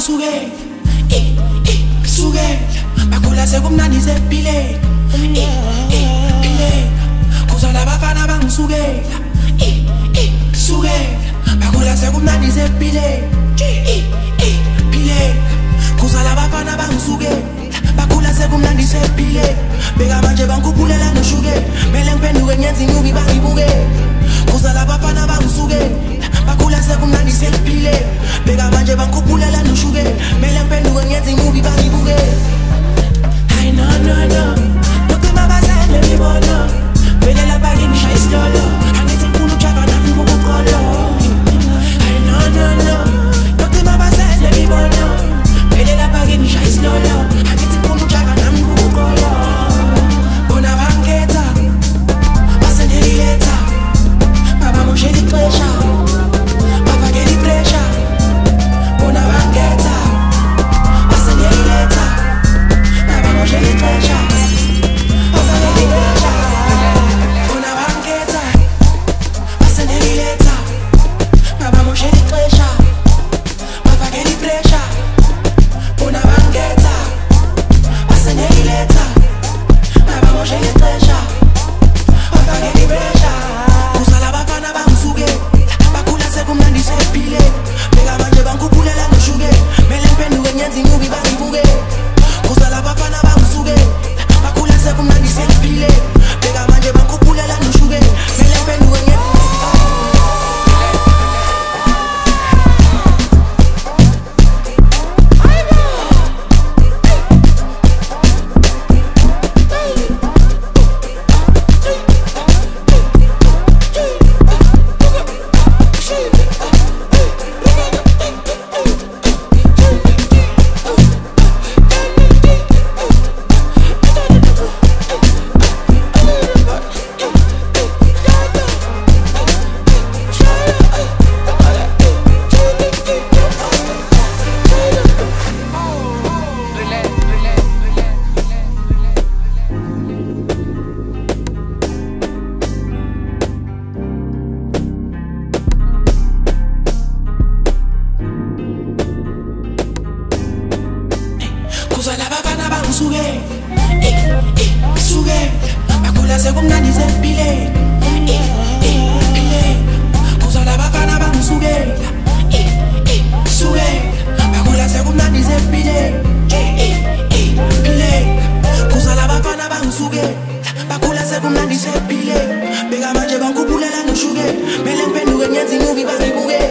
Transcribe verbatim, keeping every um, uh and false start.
bangisuke eh eh suke bakhula sekumnandi sephile eh eh phile kuzala bafana bangisuke eh eh suke bakhula sekumnandi sephile eh eh phile kuzala bafana bangisuke bakhula sekumnandi sephile beka manje bangikhupulela noshuke mele ngiphenduke ngenze inyubi bangibuke kuzala bafana bangisuke bakhula sekumnandi sephile beka manje bangikhupulela noshuke mele ngiphenduke ngenze inyubi bangibuke I no no no look my bazelle libono vele lapha ngisha isilolo angithi ngifuna ukujava nami ngokukolo I no no no look my bazelle libono vele lapha ngisha isilolo angithi ngifuna ukujava nami ngokukolo bona bangeta basenelileta baba mosheli pressure baba geli pressure bona bangeta basenelileta baba mosheli pressure baba geli pressure bona bangeta basenelileta baba mosheli pressure baba geli pressure bona bangeta basenelileta baba mosheli pressure baba geli pressure kuzala bafana bangisuke bakhula sekumnandi sephile beka manje bangikhupulela noshuke mele ngiphenduke ngenze inyubi bangibuke kuzala bafana bangisuke bakhula sekumnandi sephile beka manje bangikhupulela noshuke mele ngiphenduke ngenze kuzala bafana bangisuke eh eh suke bakhula sekumnandi sephile eh eh phile kuzala bafana bangisuke eh eh suke bakhula sekumnandi sephile eh eh phile kuzala bafana bangisuke bakhula sekumnandi sephile beka manje bangikhupulela noshuke mele ngiphenduke ngenze inyubi bangibuke